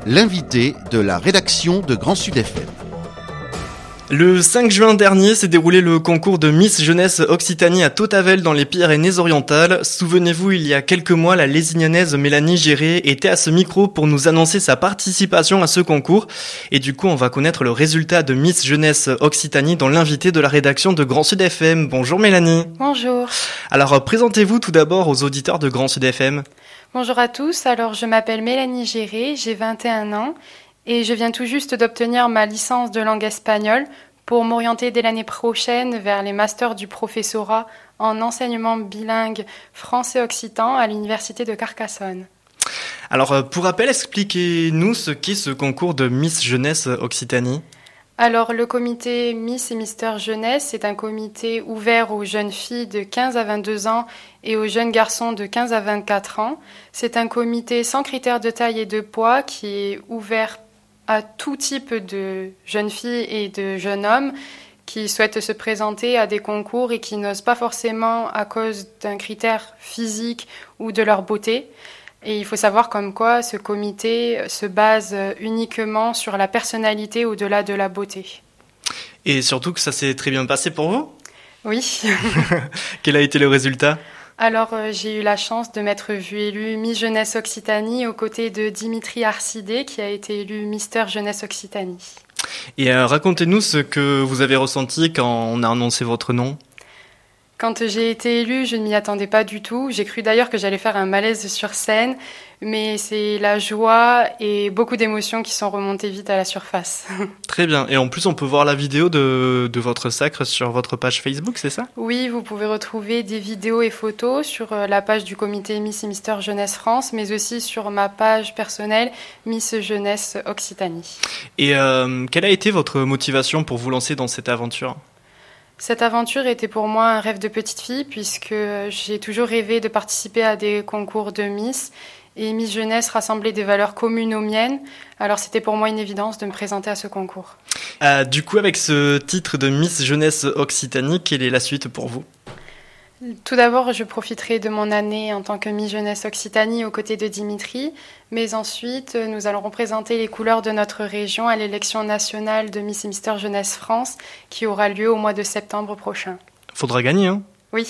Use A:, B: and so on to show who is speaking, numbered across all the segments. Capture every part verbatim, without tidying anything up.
A: l'invité de la rédaction de Grand Sud F M.
B: Le cinq juin dernier s'est déroulé le concours de Miss Jeunesse Occitanie à Tautavel dans les Pyrénées-Orientales. Souvenez-vous, il y a quelques mois, la lézignonnaise Mélanie Géré était à ce micro pour nous annoncer sa participation à ce concours. Et du coup, on va connaître le résultat de Miss Jeunesse Occitanie dans l'invité de la rédaction de Grand Sud F M. Bonjour Mélanie.
C: Bonjour.
B: Alors, présentez-vous tout d'abord aux auditeurs de Grand Sud F M.
C: Bonjour à tous, alors je m'appelle Mélanie Géré, j'ai vingt et un ans et je viens tout juste d'obtenir ma licence de langue espagnole pour m'orienter dès l'année prochaine vers les masters du professorat en enseignement bilingue français-occitan à l'université de Carcassonne.
B: Alors, pour rappel, expliquez-nous ce qu'est ce concours de Miss Jeunesse Occitanie.
C: Alors, le comité Miss et Mister Jeunesse, c'est un comité ouvert aux jeunes filles de quinze à vingt-deux ans et aux jeunes garçons de quinze à vingt-quatre ans. C'est un comité sans critères de taille et de poids qui est ouvert à tout type de jeunes filles et de jeunes hommes qui souhaitent se présenter à des concours et qui n'osent pas forcément à cause d'un critère physique ou de leur beauté. Et il faut savoir comme quoi ce comité se base uniquement sur la personnalité au-delà de la beauté.
B: Et surtout que ça s'est très bien passé pour vous ?
C: Oui.
B: Quel a été le résultat ?
C: Alors, euh, j'ai eu la chance de m'être vue élue Miss Jeunesse Occitanie aux côtés de Dimitri Arcidé, qui a été élu Mister Jeunesse Occitanie.
B: Et euh, racontez-nous ce que vous avez ressenti quand on a annoncé votre nom.
C: Quand j'ai été élue, je ne m'y attendais pas du tout. J'ai cru d'ailleurs que j'allais faire un malaise sur scène, mais c'est la joie et beaucoup d'émotions qui sont remontées vite à la surface.
B: Très bien. Et en plus, on peut voir la vidéo de, de votre sacre sur votre page Facebook, c'est ça ?
C: Oui, vous pouvez retrouver des vidéos et photos sur la page du comité Miss et Mister Jeunesse France, mais aussi sur ma page personnelle Miss Jeunesse Occitanie.
B: Et euh, quelle a été votre motivation pour vous lancer dans cette aventure ?
C: Cette aventure était pour moi un rêve de petite fille puisque j'ai toujours rêvé de participer à des concours de Miss et Miss Jeunesse rassemblait des valeurs communes aux miennes. Alors c'était pour moi une évidence de me présenter à ce concours.
B: Euh, du coup, avec ce titre de Miss Jeunesse Occitanie, quelle est la suite pour vous ?
C: Tout d'abord, je profiterai de mon année en tant que Miss Jeunesse Occitanie aux côtés de Dimitri, mais ensuite, nous allons représenter les couleurs de notre région à l'élection nationale de Miss et Mister Jeunesse France qui aura lieu au mois de septembre prochain.
B: Faudra gagner, hein ?
C: Oui.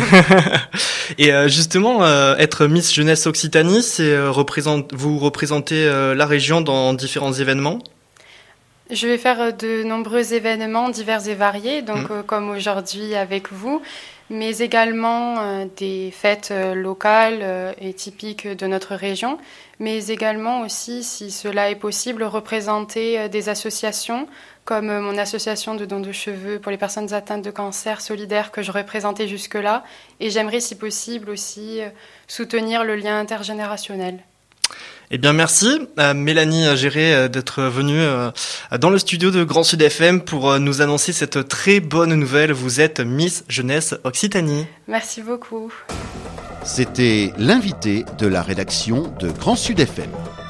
B: Et euh, justement, euh, être Miss Jeunesse Occitanie, c'est euh, représente, vous représentez euh, la région dans différents événements ?
C: Je vais faire de nombreux événements divers et variés, donc
B: mmh.
C: euh, comme aujourd'hui avec vous, mais également euh, des fêtes euh, locales euh, et typiques de notre région, mais également aussi, si cela est possible, représenter euh, des associations comme euh, mon association de dons de cheveux pour les personnes atteintes de cancer solidaire que je représentais jusque-là, et j'aimerais si possible aussi euh, soutenir le lien intergénérationnel.
B: Eh bien, merci à Mélanie Géré d'être venue dans le studio de Grand Sud F M pour nous annoncer cette très bonne nouvelle. Vous êtes Miss Jeunesse Occitanie.
C: Merci beaucoup.
A: C'était l'invité de la rédaction de Grand Sud F M.